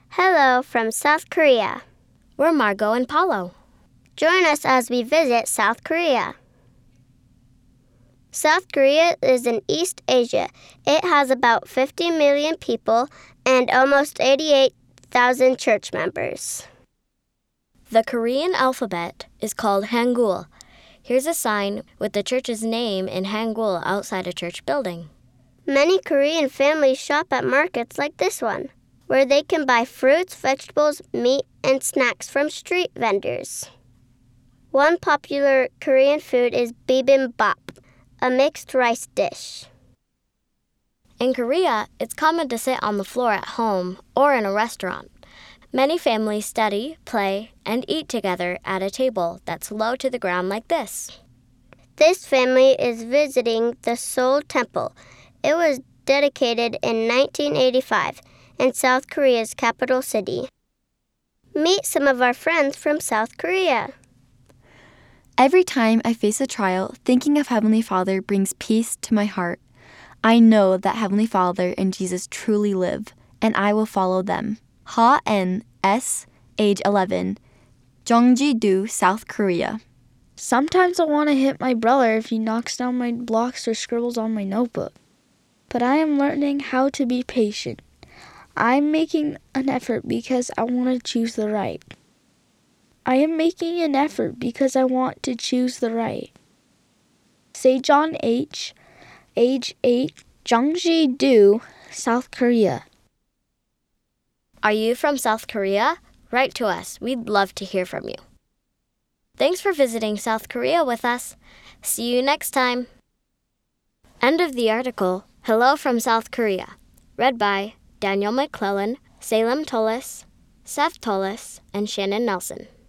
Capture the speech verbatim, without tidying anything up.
Hello from South Korea. We're Margot and Paulo. Join us as we visit South Korea. South Korea is in East Asia. It has about fifty million people and almost eighty-eight thousand church members. The Korean alphabet is called Hangul. Here's a sign with the church's name in Hangul outside a church building. Many Korean families shop at markets like this one, where they can buy fruits, vegetables, meat, and snacks from street vendors. One popular Korean food is bibimbap, a mixed rice dish. In Korea, it's common to sit on the floor at home or in a restaurant. Many families study, play, and eat together at a table that's low to the ground like this. This family is visiting the Seoul Temple. It was dedicated in nineteen eighty-five in South Korea's capital city. Meet some of our friends from South Korea. Every time I face a trial, thinking of Heavenly Father brings peace to my heart. I know that Heavenly Father and Jesus truly live, and I will follow them. Ha N S, age eleven, Jeongji-do, South Korea. Sometimes I want to hit my brother if he knocks down my blocks or scribbles on my notebook. But I am learning how to be patient. I'm making an effort because I want to choose the right. I am making an effort because I want to choose the right. Sejon H, age eight, Jeongji-do, South Korea. Are you from South Korea? Write to us. We'd love to hear from you. Thanks for visiting South Korea with us. See you next time. End of the article. Hello from South Korea. Read by Daniel McClellan, Salem Tullis, Seth Tullis, and Shannon Nelson.